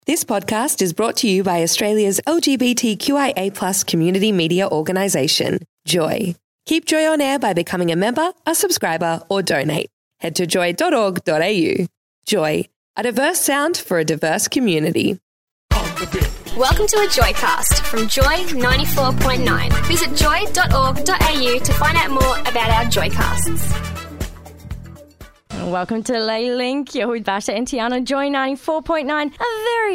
This podcast is brought to you by Australia's LGBTQIA+ community media organisation, Joy. Keep Joy on air by becoming a member, a subscriber, or donate. Head to joy.org.au. Joy, a diverse sound for a diverse community. Welcome to a Joycast from Joy 94.9. Visit joy.org.au to find out more about our Joycasts. Welcome to Lay Link. You're with Basha and Tiana, Joy 94.9. A very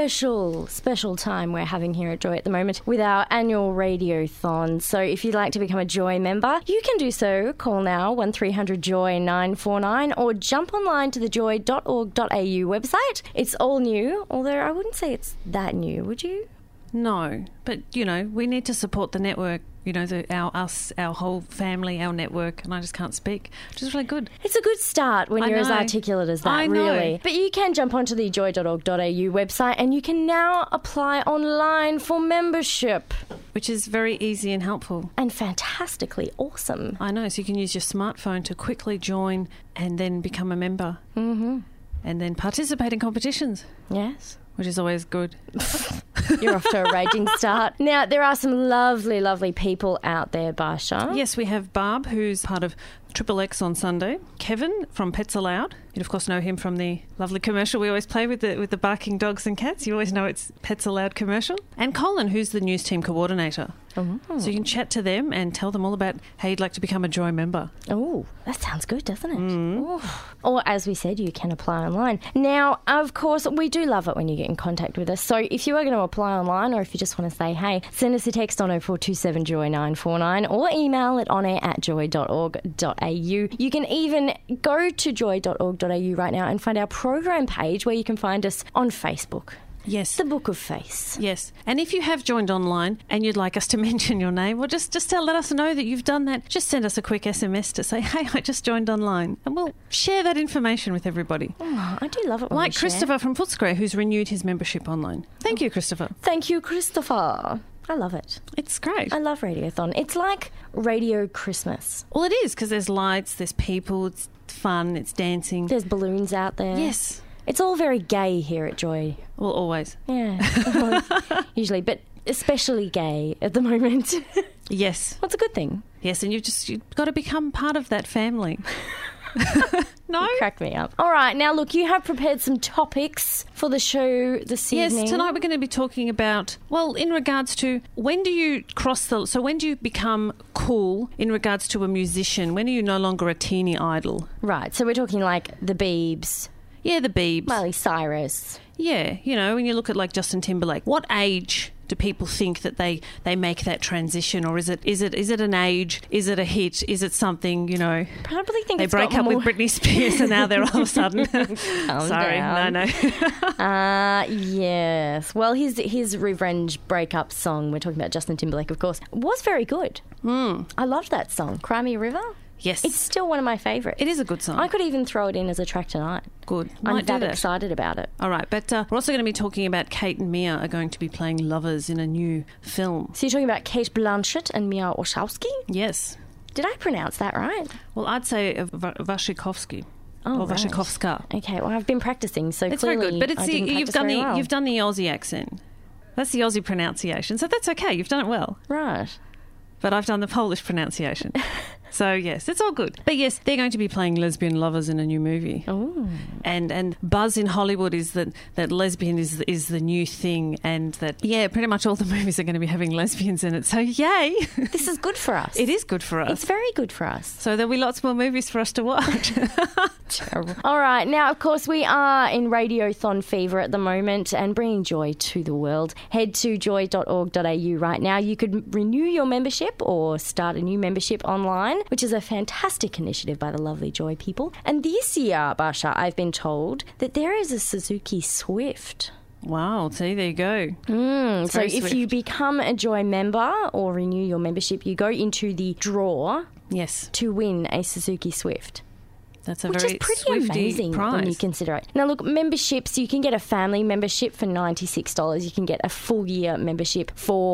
special time we're having here at Joy at the moment with our annual Radiothon. So if you'd like to become a Joy member, you can do so. Call now 1300 Joy 949 or jump online to the joy.org.au website. It's all new, although I wouldn't say it's that new, would you? No, but, you know, we need to support the network, you know, our whole family, our network, and I just can't speak, which is really good. It's a good start when you're as articulate as that, I know. really. But you can jump onto the joy.org.au website and you can now apply online for membership. Which is very easy and helpful. And fantastically awesome. I know, so you can use your smartphone to quickly join and then become a member. Mm-hmm. And then participate in competitions. Yes. Which is always good. You're off to a raging start. Now, there are some lovely people out there, Basha. Yes, we have Barb, who's part of Triple X on Sunday. Kevin from Pets Aloud. You'd, of course, know him from the lovely commercial we always play with the barking dogs and cats. You always know it's Pets Aloud commercial. And Colin, who's the news team coordinator. Oh. So you can chat to them and tell them all about how you'd like to become a Joy member. Oh, that sounds good, doesn't it? Mm. Or, as we said, you can apply online. Now, of course, we do love it when you get in contact with us. So if you are going to apply online or if you just want to say, hey, send us a text on 0427 Joy 949 or email it onair@joy.org.au. You can even go to joy.org.au right now and find our program page where you can find us on Facebook. Yes. The Book of Face. Yes. And if you have joined online and you'd like us to mention your name, well, just let us know that you've done that. Just send us a quick SMS to say, hey, I just joined online. And we'll share that information with everybody. Oh, I do love it when like Christopher from Footscray, who's renewed his membership online. Thank you, Christopher. Thank you, Christopher. I love it. It's great. I love Radiothon. It's like Radio Christmas. Well, it is, because there's lights, there's people, it's fun, it's dancing. There's balloons out there. Yes. It's all very gay here at Joy. Well, always. Yeah. Usually, but especially gay at the moment. Yes. What's a good thing? Yes, and you've got to become part of that family. No? You crack me up. All right, now look, you have prepared some topics for the show this evening. Yes, tonight we're going to be talking about, well, in regards to when do you when do you become cool in regards to a musician? When are you no longer a teeny idol? Right, so we're talking like the Biebs. Yeah, the Biebs. Miley Cyrus. Yeah, you know, when you look at like Justin Timberlake, what age do people think that they make that transition, or is it an age? Is it a hit? Is it something, you know? Probably think they break up with Britney Spears and now they're all of a sudden. Sorry, down. no. Yes. Well, his revenge breakup song, we're talking about Justin Timberlake, of course, was very good. I loved that song, Cry Me a River. Yes. It's still one of my favourites. It is a good song. I could even throw it in as a track tonight. Good. I'm that excited about it. All right, but we're also going to be talking about Kate and Mia are going to be playing lovers in a new film. So you're talking about Kate Blanchett and Mia Wasikowska? Yes. Did I pronounce that right? Well, I'd say Wasikowska. Oh, or Wasikowska. Okay, well, I've been practising, so it's clearly very good. But you've done the Aussie accent. That's the Aussie pronunciation, so that's okay. You've done it well. Right. But I've done the Polish pronunciation. So, yes, it's all good. But, yes, they're going to be playing lesbian lovers in a new movie. Oh. And buzz in Hollywood is that lesbian is the new thing, and that, yeah, pretty much all the movies are going to be having lesbians in it. So, yay. This is good for us. It is good for us. It's very good for us. So there'll be lots more movies for us to watch. Terrible. All right. Now, of course, we are in Radiothon fever at the moment and bringing joy to the world. Head to joy.org.au right now. You could renew your membership or start a new membership online, which is a fantastic initiative by the lovely Joy people. And this year, Basha, I've been told that there is a Suzuki Swift. Wow, see, there you go. So if you become a Joy member or renew your membership, you go into the draw to win a Suzuki Swift. That's a Which very is pretty Swifty amazing prize. when you consider it. Now, look, memberships, you can get a family membership for $96. You can get a full year membership for just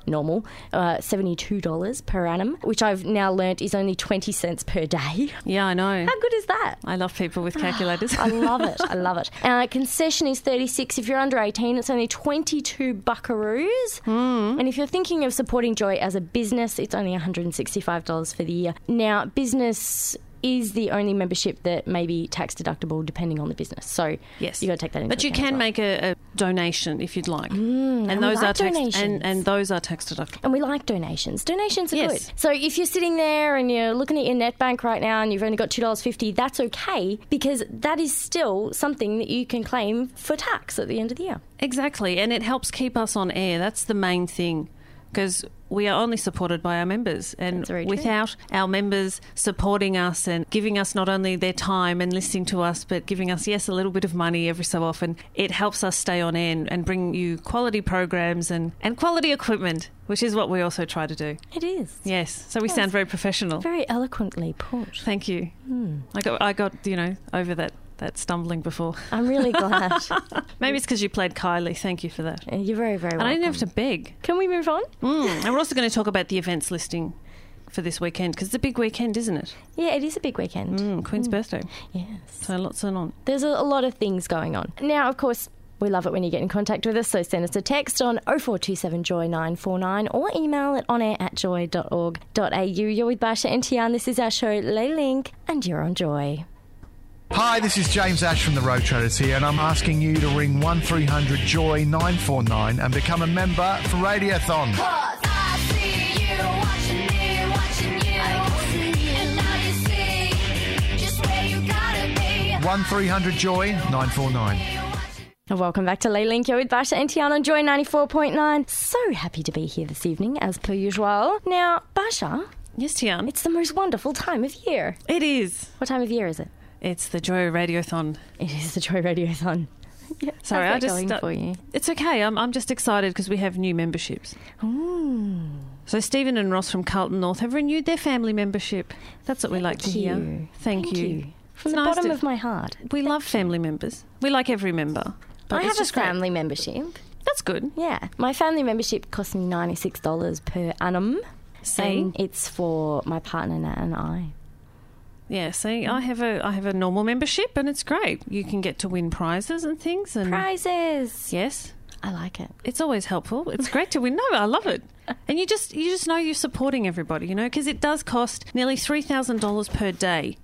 normal, $72 per annum, which I've now learnt is only 20 cents per day. Yeah, I know. How good is that? I love people with calculators. I love it. I love it. Concession is 36. If you're under 18, it's only 22 buckaroos. And if you're thinking of supporting Joy as a business, it's only $165 for the year. Now, business is the only membership that may be tax deductible depending on the business. So yes, you got to take that into account. But you can make a donation if you'd like, and those like are tax donations. and those are tax deductible. And we like donations. Donations are Yes. good. So if you're sitting there and you're looking at your net bank right now and you've only got $2.50, that's okay, because that is still something that you can claim for tax at the end of the year. Exactly, and it helps keep us on air. That's the main thing, because we are only supported by our members, and without our members supporting us and giving us not only their time and listening to us, but giving us, yes, a little bit of money every so often, it helps us stay on air and bring you quality programs and quality equipment, which is what we also try to do. It is. Yes, so we sound very professional. Very eloquently put. Thank you. I got over that stumbling before. I'm really glad. Maybe it's because you played Kylie. Thank you for that. You're very, very welcome. And I didn't have to beg. Can we move on? And we're also going to talk about the events listing for this weekend, because it's a big weekend, isn't it? Yeah, it is a big weekend. Queen's birthday. Yes. So lots on. There's a lot of things going on. Now, of course, we love it when you get in contact with us, so send us a text on 0427-JOY-949 or email at onair@joy.org.au. You're with Basha and Tian. This is our show, Lay Link, and you're on Joy. Hi, this is James Ash from the Road Traders here, and I'm asking you to ring 1300-JOY-949 and become a member for Radiothon. 1300-JOY-949. Welcome back to Lay Link. You're with Basha and Tian on Joy 94.9. So happy to be here this evening, as per usual. Now, Basha. Yes, Tian. It's the most wonderful time of year. It is. What time of year is it? It's the Joy Radiothon. It is the Joy Radiothon. Yeah, sorry, how's that going for you? It's okay. I'm just excited because we have new memberships. Ooh. So Stephen and Ross from Carlton North have renewed their family membership. That's what we like to hear. Thank you. From the bottom of my heart. We love family members. We like every member. But I have a family membership. That's good. Yeah. My family membership costs me $96 per annum. See? And it's for my partner, Nat, and I. Yeah, see, I have a normal membership, and it's great. You can get to win prizes and things. And prizes! Yes. I like it. It's always helpful. It's great to win. No, I love it. And you just know you're supporting everybody, because it does cost nearly $3,000 per day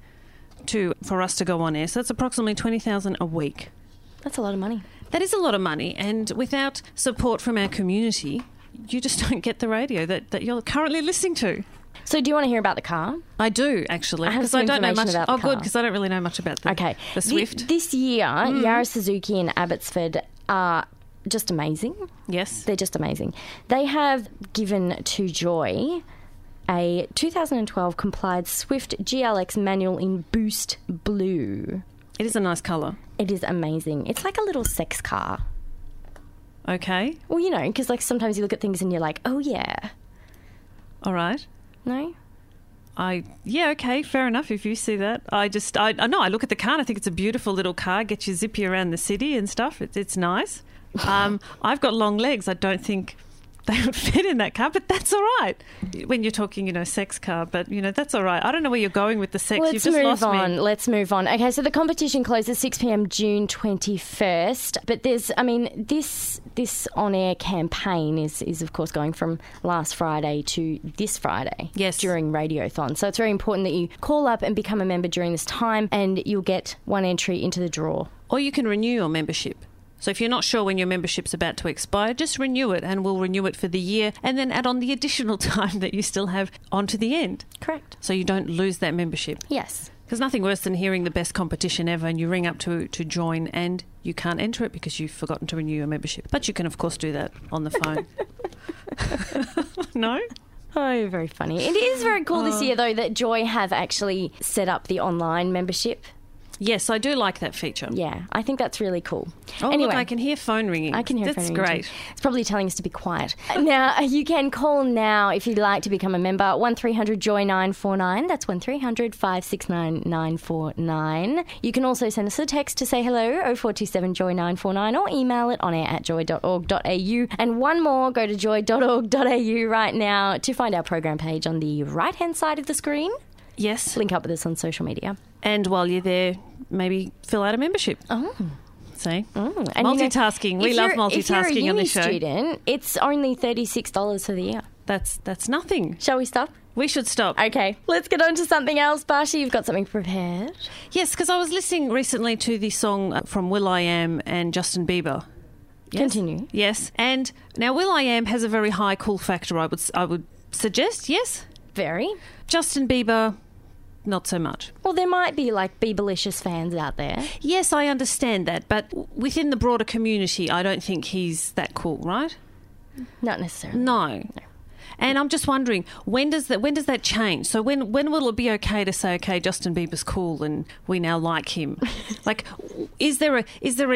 for us to go on air. So that's approximately $20,000 a week. That's a lot of money. That is a lot of money, and without support from our community, you just don't get the radio that you're currently listening to. So do you want to hear about the car? I do, actually. I have some don't know much about the car. Good, because I don't really know much about the Swift. This year, Yara Suzuki and Abbotsford are just amazing. Yes. They're just amazing. They have given to Joy a 2012 complied Swift GLX manual in Boost Blue. It is a nice colour. It is amazing. It's like a little sex car. Okay. Well, because sometimes you look at things and you're like, oh, yeah. All right. No? Yeah, okay, fair enough if you see that. I know, I look at the car and I think it's a beautiful little car, gets you zippy around the city and stuff. It's nice. I've got long legs. I don't think they would fit in that car, but that's all right. When you're talking, sex car, but, that's all right. I don't know where you're going with the sex. You've just lost me. Let's move on. Okay, so the competition closes 6 p.m. June 21st, but there's, this on-air campaign is of course going from last Friday to this Friday. Yes. During Radiothon. So it's very important that you call up and become a member during this time, and you'll get one entry into the draw. Or you can renew your membership. So if you're not sure when your membership's about to expire, just renew it, and we'll renew it for the year and then add on the additional time that you still have on to the end. Correct. So you don't lose that membership. Yes. Because nothing worse than hearing the best competition ever and you ring up to join and you can't enter it because you've forgotten to renew your membership. But you can, of course, do that on the phone. No? Oh, very funny. It is very cool this year, though, that Joy have actually set up the online membership. Yes, I do like that feature. Yeah, I think that's really cool. Oh, anyway, look, I can hear phone ringing. I can hear phone ringing. That's great. Too. It's probably telling us to be quiet. Now, you can call now if you'd like to become a member. 1300-JOY-949. That's 1300-569-949. You can also send us a text to say hello, 0427-JOY-949, or email it onair@joy.org.au. And one more, go to joy.org.au right now to find our program page on the right-hand side of the screen. Yes. Link up with us on social media. And while you're there, maybe fill out a membership. Oh. See? And multitasking. We love multitasking on this show. If you're a uni student, it's only $36 for the year. That's nothing. Shall we stop? We should stop. Okay, let's get on to something else. Barsha, you've got something prepared. Yes, because I was listening recently to the song from will.i.am and Justin Bieber. Yes? Continue. Yes. And now will.i.am has a very high cool factor, I would suggest, yes? Very. Justin Bieber, not so much. Well, there might be like Bieberlicious fans out there. Yes, I understand that, but within the broader community, I don't think he's that cool, right? Not necessarily. No. And I'm just wondering, when does that change? So when will it be okay to say, okay, Justin Bieber's cool and we now like him? Like, is there a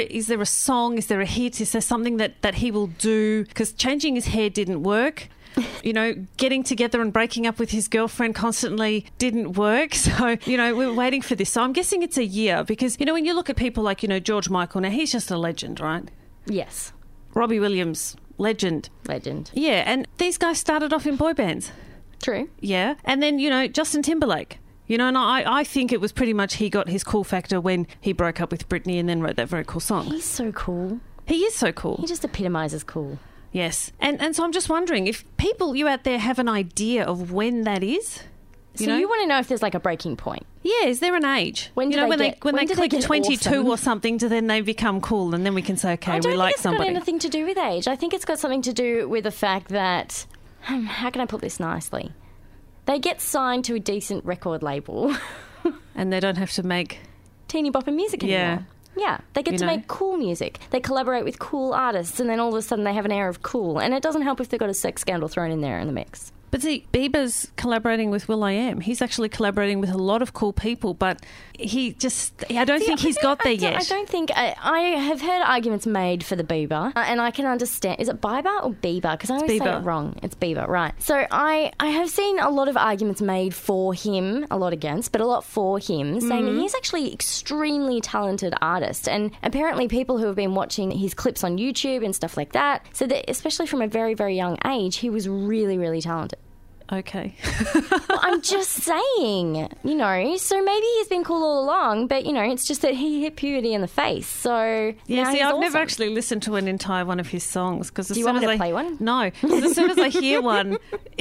song? Is there a hit? Is there something that he will do? Because changing his hair didn't work. You know, getting together and breaking up with his girlfriend constantly didn't work. So, you know, we're waiting for this. So I'm guessing it's a year because, you know, when you look at people like, you know, George Michael, now he's just a legend, right? Yes. Robbie Williams, legend. Legend. Yeah, and these guys started off in boy bands. True. Yeah, and then, you know, Justin Timberlake. You know, and I think it was pretty much he got his cool factor when he broke up with Britney and then wrote that very cool song. He's so cool. He is so cool. He just epitomises cool. Yes. And so I'm just wondering if you out there have an idea of when that is. You want to know if there's like a breaking point. Yeah, is there an age? When they click 22 awesome? or something, then they become cool and then we can say, okay, we like somebody. I don't think it's got anything to do with age. I think it's got something to do with the fact that, how can I put this nicely? They get signed to a decent record label. And they don't have to make teeny bopper music anymore. Yeah. Yeah, they get to make cool music. They collaborate with cool artists, and then all of a sudden they have an air of cool. And it doesn't help if they've got a sex scandal thrown in there in the mix. But see, Bieber's collaborating with will.i.am. He's actually collaborating with a lot of cool people, but I don't think he's got there yet. I don't think... I have heard arguments made for the Bieber, and I can understand... Is it Bieber or Bieber? Because I always say it wrong. It's Bieber, right. So I have seen a lot of arguments made for him, a lot against, but a lot for him, saying that he's actually an extremely talented artist. And apparently people who have been watching his clips on YouTube and stuff like that, said that especially from a very, very young age, he was really, really talented. Okay. Well, I'm just saying, you know, so maybe he's been cool all along, but, you know, it's just that he hit puberty in the face. So, yeah, see, I've never awesome. actually listened to an entire one of his songs. Do you want me to play one? No, because as soon as I hear one,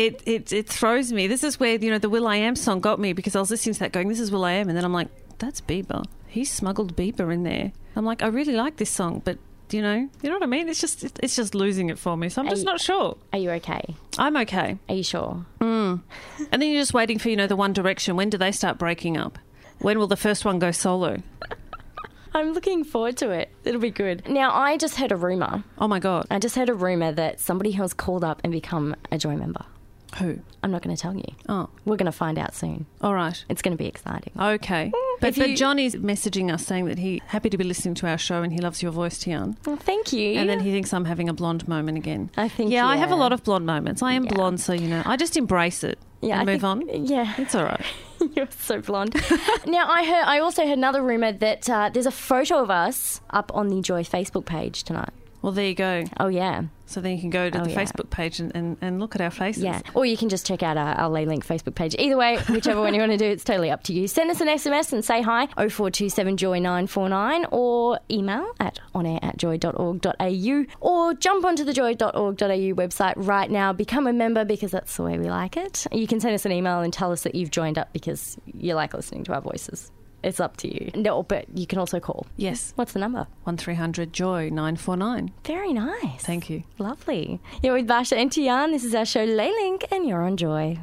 it throws me. This is where, you know, the will.i.am song got me because I was listening to that going, this is will.i.am, and then I'm like, that's Bieber. He smuggled Bieber in there. I'm like, I really like this song, but... You know what I mean? It's just losing it for me. So I'm just not sure. Are you okay? I'm okay. Are you sure? And then you're just waiting for, you know, the One Direction. When do they start breaking up? When will the first one go solo? I'm looking forward to it. It'll be good. Now, I just heard a rumour. Oh, my God. I just heard a rumour that somebody has called up and become a Joy member. Who? I'm not going to tell you. Oh. We're going to find out soon. All right. It's going to be exciting. Okay. But Johnny's messaging us saying that he's happy to be listening to our show and he loves your voice, Tian. Well, thank you. And then he thinks I'm having a blonde moment again. I think, yeah. I have a lot of blonde moments. I am blonde, so, you know, I just embrace it and move on. Yeah. It's all right. You're so blonde. Now, I also heard another rumour that there's a photo of us up on the Joy Facebook page tonight. Well, there you go. Oh, yeah. So then you can go to the Facebook page and look at our faces. Yeah. Or you can just check out our Lay Link Facebook page. Either way, whichever one you want to do, it's totally up to you. Send us an SMS and say hi, 0427-JOY-949, or email at onair@joy.org.au, or jump onto the joy.org.au website right now. Become a member because that's the way we like it. You can send us an email and tell us that you've joined up because you like listening to our voices. It's up to you. No, but you can also call. Yes. What's the number? 1300-JOY-949. Very nice. Thank you. Lovely. You're with Barsha and Tian. This is our show Lay Link, and you're on Joy.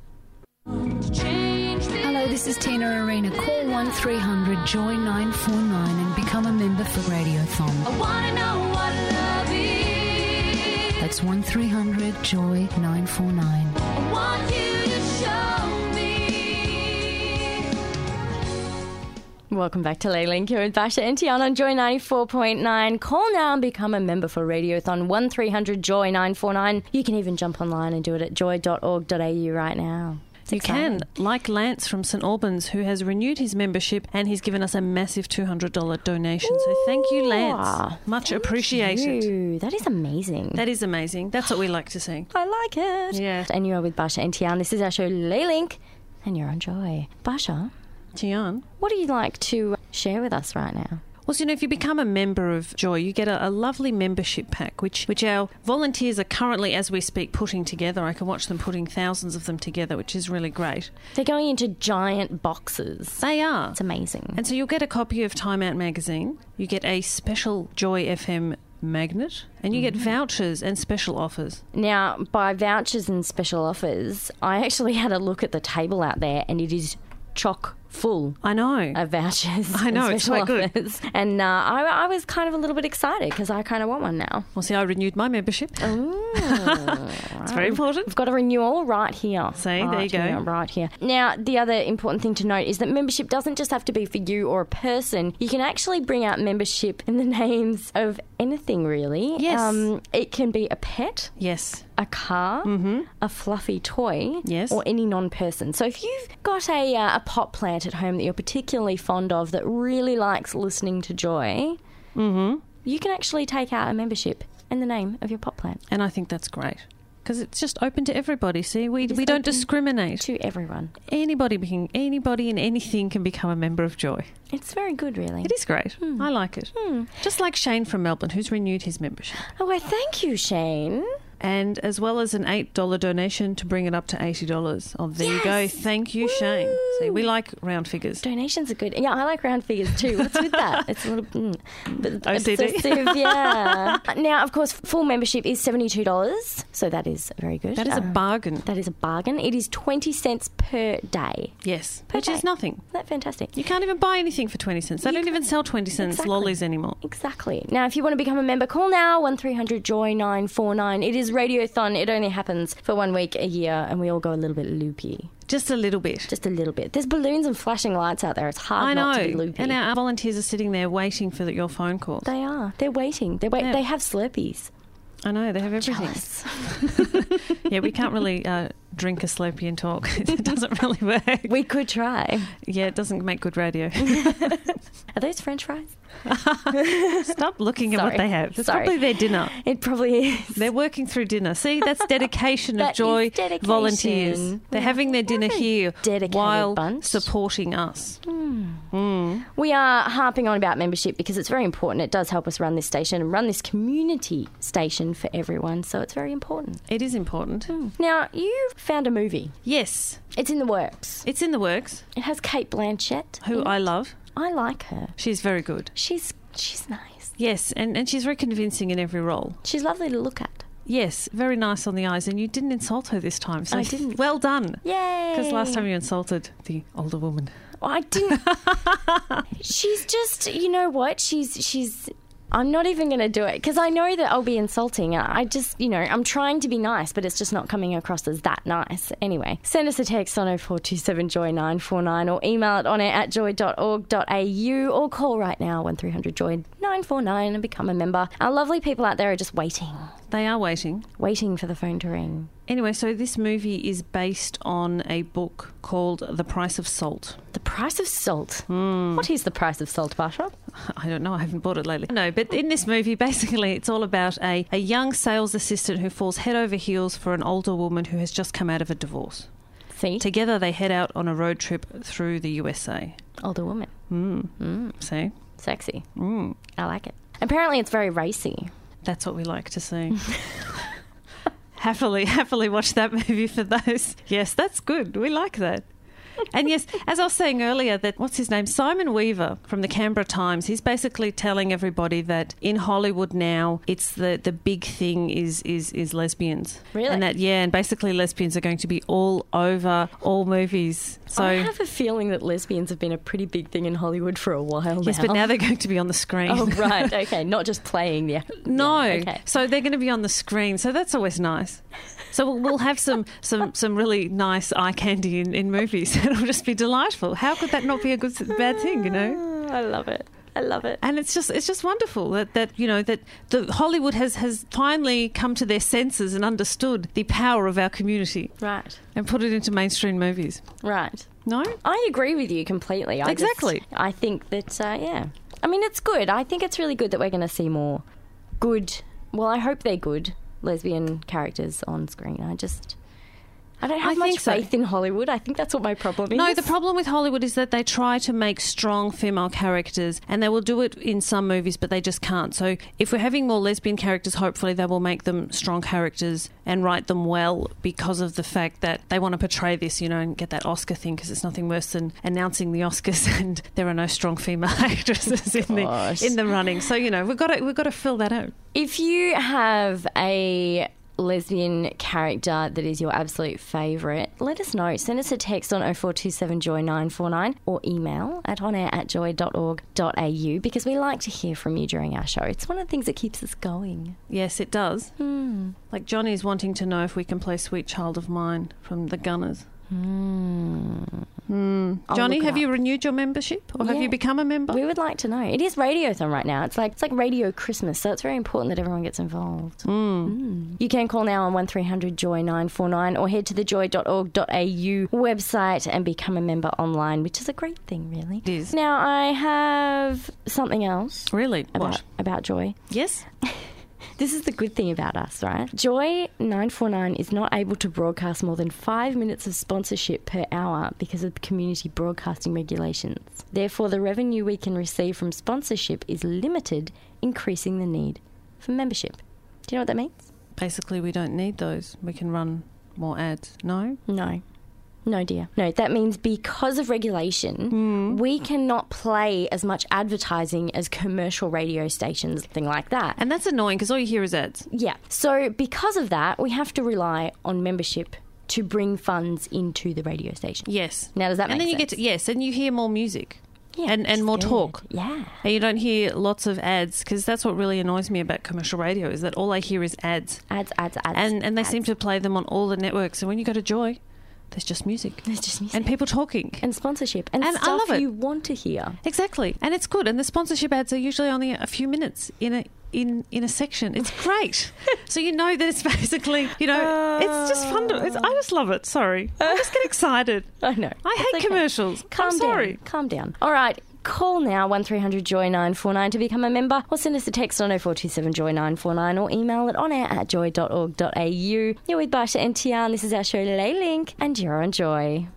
Hello, this is Tina Arena. Call 1300-JOY-949 and become a member for Radiothon. I want to know what love is. That's 1300-JOY-949. I want you to show me. Welcome back to Link here with Basha and Tiana on Joy 94.9. Call now and become a member for Radiothon 1300 Joy 949. You can even jump online and do it at joy.org.au right now. It's You exciting. can, like Lance from St Albans, who has renewed his membership and he's given us a massive $200 donation. So thank you, Lance. Much appreciated. Ooh, that is amazing. That is amazing. That's what we like to see. I like it. Yeah. And you are with Basha and Tiana. This is our show Link, and you're on Joy. Basha, Tian? what do you like to share with us right now? Well, so, if you become a member of Joy, you get a lovely membership pack, which our volunteers are currently, as we speak, putting together. I can watch them putting thousands of them together, which is really great. They're going into giant boxes. They are. It's amazing. And so you'll get a copy of Time Out magazine, you get a special Joy FM magnet, and you get vouchers and special offers. Now, by vouchers and special offers, I actually had a look at the table out there, and it is chock full I know. of vouchers. I know, and it's special quite good. offers. And I was kind of a little bit excited because I kind of want one now. Well, see, I renewed my membership. It's very important. We've got a renewal right here. See, there Right you go. here, right here. Now, the other important thing to note is that membership doesn't just have to be for you or a person. You can actually bring out membership in the names of anything, really. Yes. It can be a pet, Yes. a car, a fluffy toy, Yes. or any non-person. So if you've got a pot plant at home that you're particularly fond of that really likes listening to Joy, you can actually take out a membership in the name of your pot plant. And I think that's great because it's just open to everybody. See, we don't open discriminate. To everyone. Anybody and anything can become a member of Joy. It's very good, really. It is great. I like it. Just like Shane from Melbourne, who's renewed his membership. Oh, well, thank you, Shane. And as well as an $8 donation to bring it up to $80. Oh, there you go. Thank you, Shane. See, we like round figures. Donations are good. Yeah, I like round figures too. What's with that? It's a little bit OCD. obsessive, yeah. Now, of course, full membership is $72, so that is very good. That is a bargain. That is a bargain. It is 20 cents per day. Yes, Per which day. is nothing. Isn't that fantastic? You can't even buy anything for 20 cents. They don't even sell 20 cents Exactly. lollies anymore. Exactly. Now, if you want to become a member, call now, 1300 Joy 949. It is Radiothon. It only happens for 1 week a year, and we all go a little bit loopy. Just a little bit. Just a little bit. There's balloons and flashing lights out there. It's hard I not to be know. loopy. And our volunteers are sitting there waiting for your phone calls. They are. They're waiting. Yeah. They have Slurpees. I know, they have everything. Jealous. Yeah, we can't really drink a Slurpee and talk. It doesn't really work. We could try. Yeah, it doesn't make good radio. Are those French fries? Stop looking at what Sorry. they have. It's Sorry. probably their dinner. It probably is. They're working through dinner. See, that's dedication of That Joy is dedication. volunteers. They're having their dinner What a here dedicated while bunch. supporting us. We are harping on about membership because it's very important. It does help us run this station and run this community station for everyone, so it's very important. It is important. Now, you found a movie. Yes, It's in the works. it's in the works, It has Kate Blanchett. who in I it. love. I like her. She's very good. She's nice. Yes, and she's very convincing in every role. She's lovely to look at. Yes, very nice on the eyes, and you didn't insult her this time. So I didn't. Well done. Yay! Because last time you insulted the older woman. I didn't. She's just, you know what? She's. I'm not even going to do it because I know that I'll be insulting. I just, I'm trying to be nice, but it's just not coming across as that nice. Anyway, send us a text on 0427 Joy 949 or email it on air at joy.org.au or call right now 1300 Joy 949 and become a member. Our lovely people out there are just waiting They are waiting. for the phone to ring. Anyway, so this movie is based on a book called The Price of Salt. The price of salt. What is the price of salt, Basha? I don't know, I haven't bought it lately. No, but in this movie, basically, it's all about a young sales assistant who falls head over heels for an older woman who has just come out of a divorce. See? Together, they head out on a road trip through the USA. Older woman. See? Sexy. I like it. Apparently it's very racy. That's what we like to see. Happily watch that movie for those. Yes, that's good. We like that. And yes, as I was saying earlier, that what's his name? Simon Weaver from the Canberra Times. He's basically telling everybody that in Hollywood now, it's the big thing is lesbians. Really? And that and basically lesbians are going to be all over all movies. So I have a feeling that lesbians have been a pretty big thing in Hollywood for a while yes, but now they're going to be on the screen. Oh, right. Okay. Not just playing. Yeah. No, Yeah, okay. so they're going to be on the screen, so that's always nice. So we'll have some really nice eye candy in movies. it'll just be delightful. How could that not be a bad thing, you know? I love it. I love it. And it's just wonderful that the Hollywood has finally come to their senses and understood the power of our community. Right. And put it into mainstream movies. Right. No? I agree with you completely. Exactly. I think that, yeah. I mean, it's good. I think it's really good that we're going to see more good, well, I hope they're good lesbian characters on screen. I don't have much faith in Hollywood. I think that's what my problem is. No, the problem with Hollywood is that they try to make strong female characters, and they will do it in some movies, but they just can't. So if we're having more lesbian characters, hopefully they will make them strong characters and write them well, because of the fact that they want to portray this, you know, and get that Oscar thing, because it's nothing worse than announcing the Oscars and there are no strong female actresses in the running. So, you know, we've got to fill that out. If you have a lesbian character that is your absolute favourite, let us know. Send us a text on 0427 Joy 949 or email at onair@joy.org.au, because we like to hear from you during our show. It's one of the things that keeps us going. Yes, it does. Like Johnny's wanting to know if we can play Sweet Child of Mine from the Gunners. Johnny, have you renewed your membership, or have you become a member? We would like to know. It is Radiothon right now. It's like Radio Christmas, so it's very important that everyone gets involved. You can call now on 1300 Joy 949 or head to the joy.org.au website and become a member online, which is a great thing, really. It is. Now, I have something else. Really? About Joy. Yes. This is the good thing about us, right? Joy 949 is not able to broadcast more than 5 minutes of sponsorship per hour because of community broadcasting regulations. Therefore, the revenue we can receive from sponsorship is limited, increasing the need for membership. Do you know what that means? Basically, we don't need those. We can run more ads. No? No, dear. No, that means because of regulation, we cannot play as much advertising as commercial radio stations, thing like that. And that's annoying because all you hear is ads. Yeah. So because of that, we have to rely on membership to bring funds into the radio station. Yes. Now, does that make sense? And then and you hear more music. Yeah, and more talk. Yeah. And you don't hear lots of ads, because that's what really annoys me about commercial radio, is that all I hear is ads. Ads. And they seem to play them on all the networks. And when you go to Joy, there's just music. And people talking. And sponsorship. And stuff I love it. You want to hear. Exactly. And it's good. And the sponsorship ads are usually only a few minutes in a section. It's great. So you know that it's basically, you know, it's just fun. I just love it. Sorry. I just get excited. I know. I hate commercials. I'm sorry. Calm down. All right. Call now 1300 Joy 949 to become a member, or send us a text on 0427 Joy 949 or email at onair@joy.org.au. You're with Basha NTR, and this is our show Lay Link, and you're on Joy.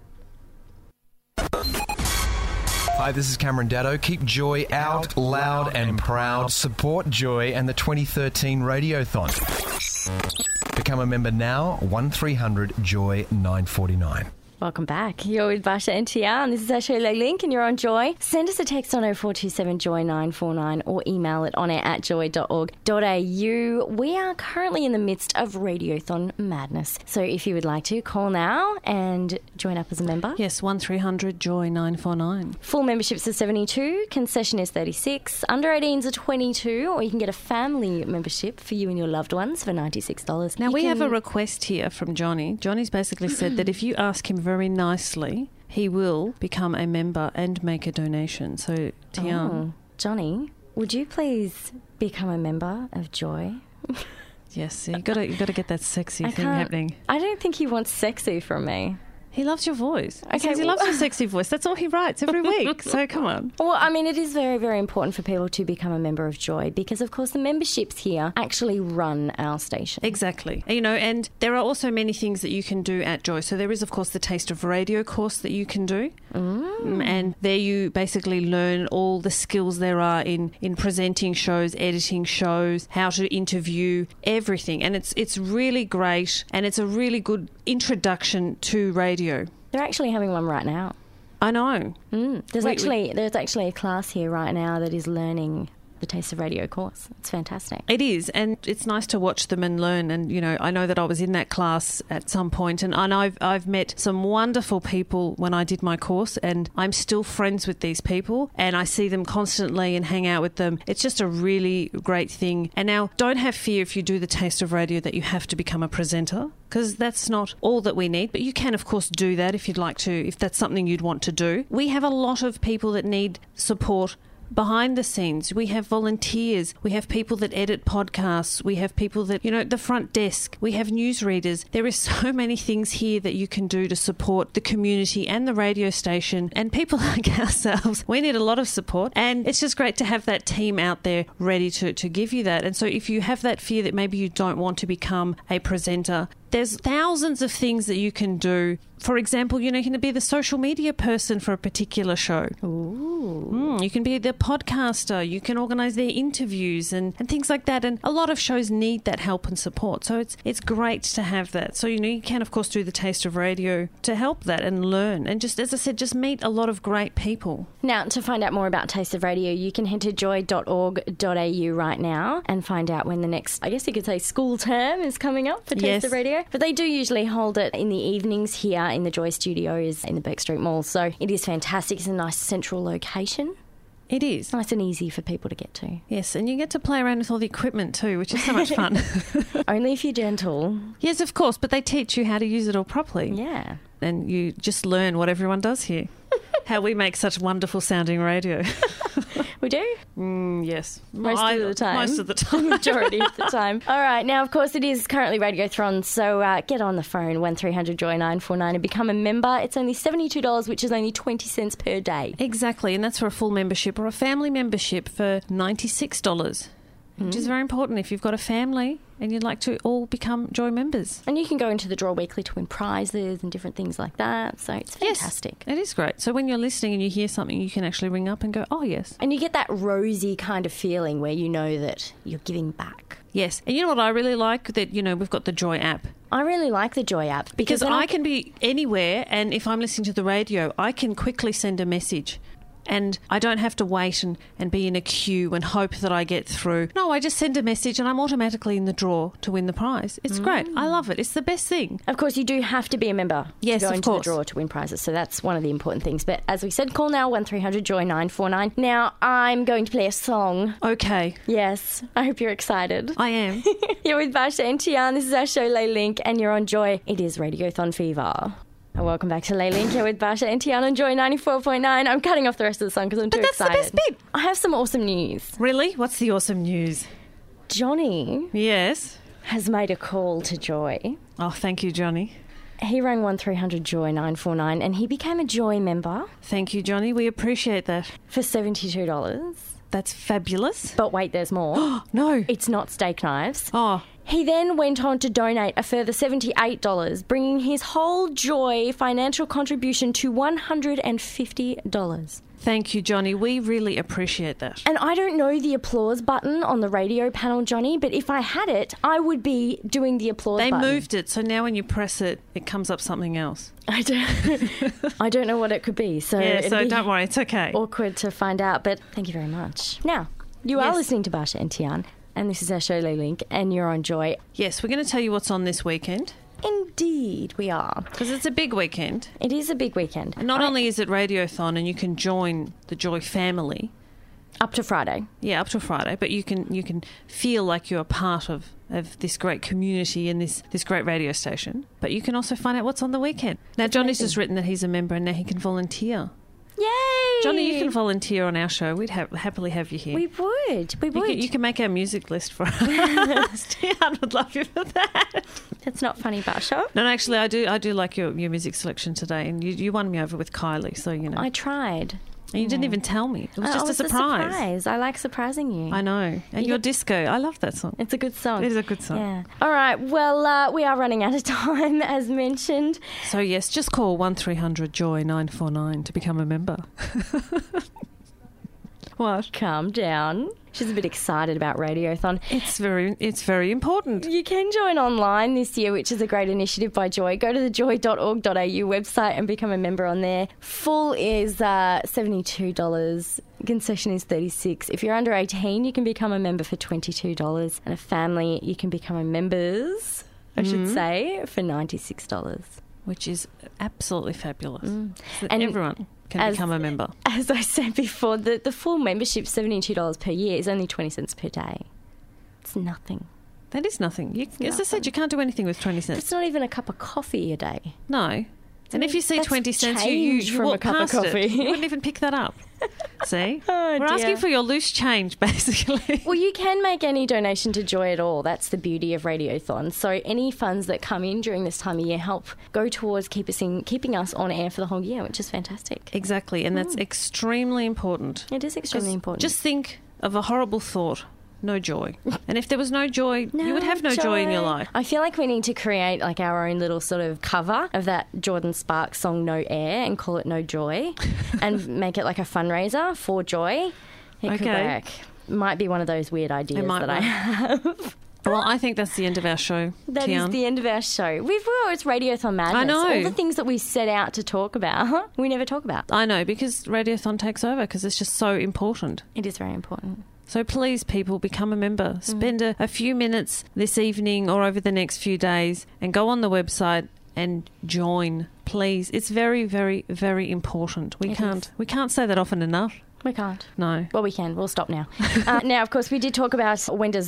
Hi, this is Cameron Daddo. Keep Joy out, loud and proud. Support Joy and the 2013 Radiothon. Become a member now, 1300 Joy 949. Welcome back. You're with Basha NTR, and this is our show Lay Link, and you're on Joy. Send us a text on 0427 Joy 949 or email it onair@joy.org.au. We are currently in the midst of Radiothon madness, so if you would like to, call now and join up as a member. Yes, 1300 Joy 949. Full memberships are $72, concession is $36, under 18s are $22, or you can get a family membership for you and your loved ones for $96. Now, we have a request here from Johnny. Johnny's basically said that if you ask him very nicely, he will become a member and make a donation. So, Tian. Johnny, would you please become a member of Joy? Yes, you got to get that sexy thing happening. I don't think he wants sexy from me. He loves your voice. Okay, He says he loves your sexy voice. That's all he writes every week. So come on. Well, I mean, it is very, very important for people to become a member of Joy, because, of course, the memberships here actually run our station. Exactly. You know, and there are also many things that you can do at Joy. So there is, of course, the Taste of Radio course that you can do. And there you basically learn all the skills there are in presenting shows, editing shows, how to interview, everything. And it's really great, and it's a really good introduction to radio. They're actually having one right now. I know. There's actually a class here right now that is learning the Taste of Radio course. It's fantastic. It is, and it's nice to watch them and learn. And, you know, I know that I was in that class at some point, and I've met some wonderful people when I did my course, and I'm still friends with these people, and I see them constantly and hang out with them. It's just a really great thing. And now, don't have fear if you do the Taste of Radio that you have to become a presenter, because that's not all that we need. But you can, of course, do that if you'd like to, if that's something you'd want to do. We have a lot of people that need support behind the scenes. We have volunteers. We have people that edit podcasts. We have people that, you know, the front desk. We have newsreaders. There is so many things here that you can do to support the community and the radio station. And people like ourselves, we need a lot of support. And it's just great to have that team out there ready to give you that. And so if you have that fear that maybe you don't want to become a presenter, there's thousands of things that you can do. For example, you know, you can be the social media person for a particular show. Ooh. You can be the podcaster. You can organise their interviews and things like that. And a lot of shows need that help and support. So it's great to have that. So, you know, you can, of course, do the Taste of Radio to help that and learn. And just, as I said, just meet a lot of great people. Now, to find out more about Taste of Radio, you can head to joy.org.au right now and find out when the next, I guess you could say, school term is coming up for Taste Yes. of Radio. But they do usually hold it in the evenings here in the Joy Studios in the Burke Street Mall. So it is fantastic. It's a nice central location. It is. Nice and easy for people to get to. Yes, and you get to play around with all the equipment too, which is so much fun. Only if you're gentle. Yes, of course, but they teach you how to use it all properly. Yeah. And you just learn what everyone does here. How we make such wonderful sounding radio. We do? Yes. Most of the time. Most of the time. Majority of the time. All right. Now, of course, it is currently Radiothron, so get on the phone, 1300 Joy 949, and become a member. It's only $72, which is only 20 cents per day. Exactly, and that's for a full membership or a family membership for $96. Which is very important if you've got a family and you'd like to all become Joy members. And you can go into the draw weekly to win prizes and different things like that. So it's fantastic. Yes, it is great. So when you're listening and you hear something, you can actually ring up and go, oh, yes. And you get that rosy kind of feeling where you know that you're giving back. Yes. And you know what I really like? That, you know, we've got the Joy app. I really like the Joy app. Because I can be anywhere, and if I'm listening to the radio, I can quickly send a message. And I don't have to wait and be in a queue and hope that I get through. No, I just send a message and I'm automatically in the draw to win the prize. It's great. I love it. It's the best thing. Of course, you do have to be a member Yes, to go of into course. the draw to win prizes. So that's one of the important things. But as we said, call now, 1300 Joy 949. Now, I'm going to play a song. Okay. Yes, I hope you're excited. I am. You're with Basha and Tian. This is our show, Lay Link, and you're on Joy. It is Radiothon Fever. And welcome back to Lay Link here with Basha and Tian on Joy 94.9. I'm cutting off the rest of the song because I'm too excited. That's the best bit. I have some awesome news. Really? What's the awesome news? Johnny Yes. has made a call to Joy. Oh, thank you, Johnny. He rang 1300 Joy 949 and he became a Joy member Thank you, Johnny. We appreciate that. for $72. That's fabulous. But wait, there's more. No. It's not steak knives. Oh, He then went on to donate a further $78, bringing his whole Joy financial contribution to $150. thank you, Johnny. We really appreciate that. And I don't know the applause button on the radio panel, Johnny, but if I had it, I would be doing the applause They button. moved it, so now when you press it, it comes up something else. I don't know what it could be, so Yeah, it'd so be don't worry, it's okay. awkward to find out, but thank you very much. Now, you are Yes. listening to Basha and Tian, and this is our show, Lay Link, and you're on Joy. Yes, we're going to tell you what's on this weekend, Indeed, we are. because it's a big weekend. It is a big weekend. And not only is it Radiothon and you can join the Joy family, Up to Friday. yeah, up to Friday, but you can feel like you're a part of this great community and this great radio station. But you can also find out what's on the weekend. Now, Johnny's amazing. just written that he's a member and now he can volunteer. Yay! Johnny, you can volunteer on our show. We'd happily have you here. We would. We would. You can make our music list for us. Tian would love you for that. That's not funny, Basha. No, actually, I do like your music selection today, and you won me over with Kylie, so you know. I tried. And you didn't even tell me. It was just a surprise. I like surprising you. I know. And your disco, I love that song. It's a good song. It is a good song. Yeah. All right. Well, we are running out of time, as mentioned. So yes, just call 1300 Joy 949 to become a member. What? Calm down. She's a bit excited about Radiothon. It's very important. You can join online this year, which is a great initiative by Joy. Go to the joy.org.au website and become a member on there. Full is $72. Concession is $36. If you're under 18, you can become a member for $22. And a family, you can become a members, I should say, for $96. Which is absolutely fabulous. So And everyone can become a member. As I said before, the full membership, $72 per year, is only 20 cents per day. It's nothing. That is nothing. As I said, you can't do anything with 20 cents. It's not even a cup of coffee a day. No. And if you see That's 20 cents, you change from walk a cup of past coffee. it. You wouldn't even pick that up. See? Oh, We're dear. asking for your loose change, basically. Well, you can make any donation to Joy at all. That's the beauty of Radiothon. So any funds that come in during this time of year help go towards keeping us on air for the whole year, which is fantastic. Exactly, and that's extremely important. It is extremely important. Just think of a horrible thought. No joy. And if there was no joy, you would have no joy in your life. I feel like we need to create like our own little sort of cover of that Jordan Sparks song No Air and call it No Joy and make it like a fundraiser for joy. It could work. Might be one of those weird ideas that I have. Well, I think that's the end of our show. That is the end of our show. It's Radiothon Madness. I know. All the things that we set out to talk about, we never talk about. I know, because Radiothon takes over because it's just so important. It is very important. So please, people, become a member. Spend a few minutes this evening or over the next few days and go on the website and join, please. It's very, very, very important. We can't say that often enough. We can't. No. Well, we can. We'll stop now. Now, of course, we did talk about when do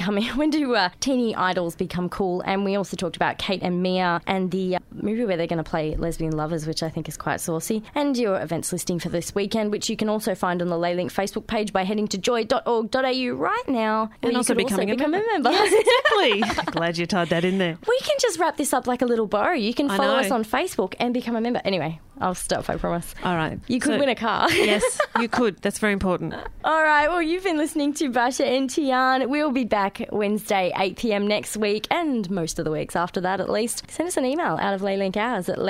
teeny idols become cool, and we also talked about Kate and Mia and the movie where they're going to play lesbian lovers, which I think is quite saucy, and your events listing for this weekend, which you can also find on the Laylink Facebook page by heading to joy.org.au right now. And also becoming a member. Yes, exactly. Glad you tied that in there. We can just wrap this up like a little bow. You can follow us on Facebook and become a member. Anyway, I'll stop, I promise. All right. You could win a car. Yes, you could. That's very important. All right. Well, you've been listening to Basha and Tian. We'll be back Wednesday, 8 p.m. next week, and most of the weeks after that at least. Send us an email out of Laylink Hours at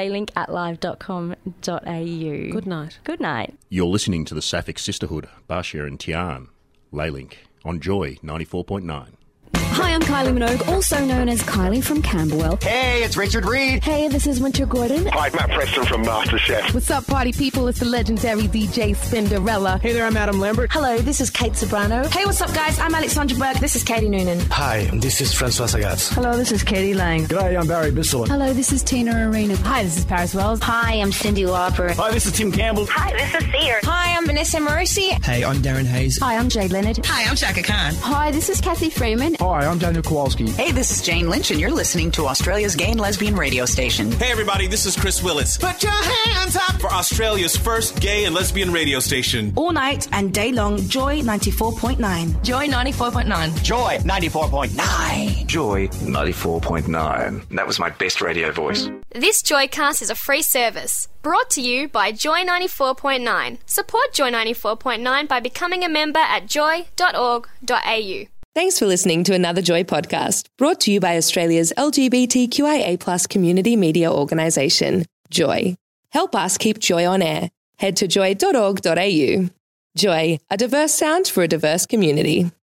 laylink@live.com.au. Good night. Good night. You're listening to the Sapphic Sisterhood, Basha and Tian. Laylink on Joy 94.9. Hi, I'm Kylie Minogue, also known as Kylie from Camberwell. Hey, it's Richard Reed. Hey, this is Winter Gordon. Hi, Matt Preston from MasterChef. What's up, party people? It's the legendary DJ Spinderella. Hey there, I'm Adam Lambert. Hello, this is Kate Sobrano. Hey, what's up, guys? I'm Alexandra Burke. This is Katie Noonan. Hi, this is Francois Sagat. Hello, this is Katie Lang. G'day, I'm Barry Bissell. Hello, this is Tina Arena. Hi, this is Paris Wells. Hi, I'm Cyndi Lauper. Hi, this is Tim Campbell. Hi, this is Sia. Hi, I'm Vanessa Marusi. Hey, I'm Darren Hayes. Hi, I'm Jade Leonard. Hi, I'm Shaka Khan. Hi, this is Kathy Freeman. Hi, I'm Daniel Kowalski. Hey, this is Jane Lynch, and you're listening to Australia's gay and lesbian radio station. Hey, everybody, this is Chris Willis. Put your hands up for Australia's first gay and lesbian radio station. All night and day long, Joy 94.9. Joy 94.9. Joy 94.9. Joy 94.9. That was my best radio voice. This Joycast is a free service brought to you by Joy 94.9. Support Joy 94.9 by becoming a member at joy.org.au. Thanks for listening to another Joy podcast, brought to you by Australia's LGBTQIA+ community media organisation, Joy. Help us keep Joy on air. Head to joy.org.au. Joy, a diverse sound for a diverse community.